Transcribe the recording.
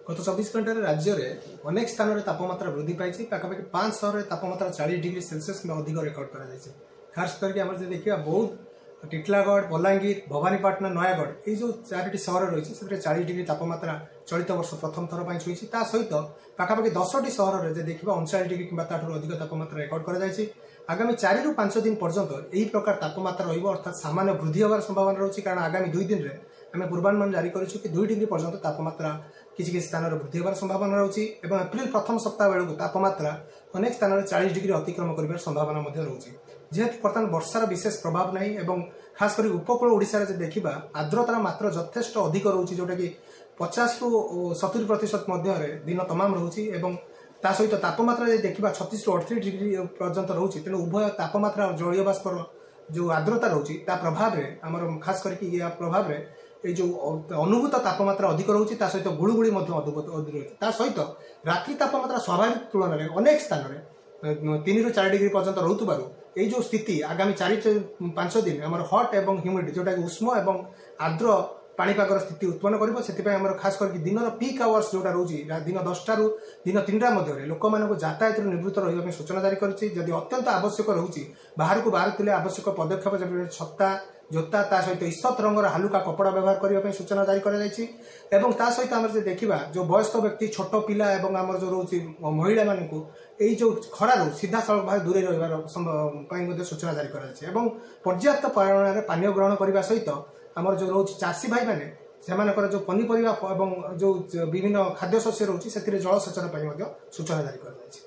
गत 24 घंटे राज्य में अनेक स्थान में तापमात्रा वृद्धि पाई पाखापाखि 5 सहर तापमात्रा 40 डिग्री सेल्सियस अधिक रेकर्ड कर खास करके देखा बौद्ध टिटलागढ़ बलांगीर भवानीपाटना नयागढ़ ये 4टी सहर रही है 40 डिग्री तापमात्रा चलित वर्ष प्रथम थर पर छुई सहित पाखापाखि 10टी सहर में देखा 39 डिग्री कि अधिक तापमात्रा रेकर्ड कर आगामी 4 ରୁ 5 दिन पर्यंत यही प्रकार तापमात्रा रहा सामान्य वृद्धि होवार संभावना रही कारण आगामी 2 दिन में आम पूर्वानुमान जारी करूँ कि 2 डिग्री पर्यंत तापमात्रा किसी स्थान वृद्धि होवार संभावना रही है एप्रिल प्रथम सप्ताह बेलू तापमात्रा अनेक स्थान में 40 डिग्री अतिक्रम कर संभावना रही जेहेतु बर्तमान वर्षार विशेष प्रभाव नहीं खास कर उपकूल ओडिशा रे देखा आर्द्रतार मात्रा यथेष्ट अधिक रोचे जोटा कि 50 ରୁ 70% मध्य दिन तमाम रोचे ता सहित तापमात्रा देखा 36 ରୁ 38 डिग्री पर्यंत रोचे तेणु उभय तापमात्रा और जलीय बाष्पर जो आर्द्रता रोचे प्रभाव में आम खास करके प्रभाव में ये जो अनुभूत तापमात्रा अधिक रोचे सहित गुड़गुड़ी अनुभूत अधिक रोचे सहित रात्रि तापमात्रा स्वाभाविक तुलन में अनेक स्थान में 3 ରୁ 4 डिग्री पर्यंत रोथुबारु ये जो स्थिति आगामी 4 ରୁ 5 दिन आम हट एवं ह्यूमिड जोटा उष्म एवं आर्द्र पाणीपागर स्थिति उत्पन्न कर खास करके दिन पीक आवर्स जोटा रोचे दिन 10टा ରୁ दिन 3टा मध्य लोक मान यातायात निवृत्त रही सूचना जारी करी अत्यंत आवश्यक रोचे बाहर को बाहर आवश्यक पदक्षेप छत्ता जोता सहित ईषत रंगर हालुका कपड़ा व्यवहार करने सूचना जारी कर सहित आम देखा जो वयस्क व्यक्ति छोट पिला आम जो रोचे महिला मानक यही जो खरार सीधा सड़क भाव दूरे रही सूचना जारी कर पर्याप्त परिमाण पानीय ग्रहण करने सहित आमर जो रोचे चाषी भाई मैंने से जो पनीपरिया जो विभिन्न खाद्य शस्य रोचे जलसेचन सूचना जारी कर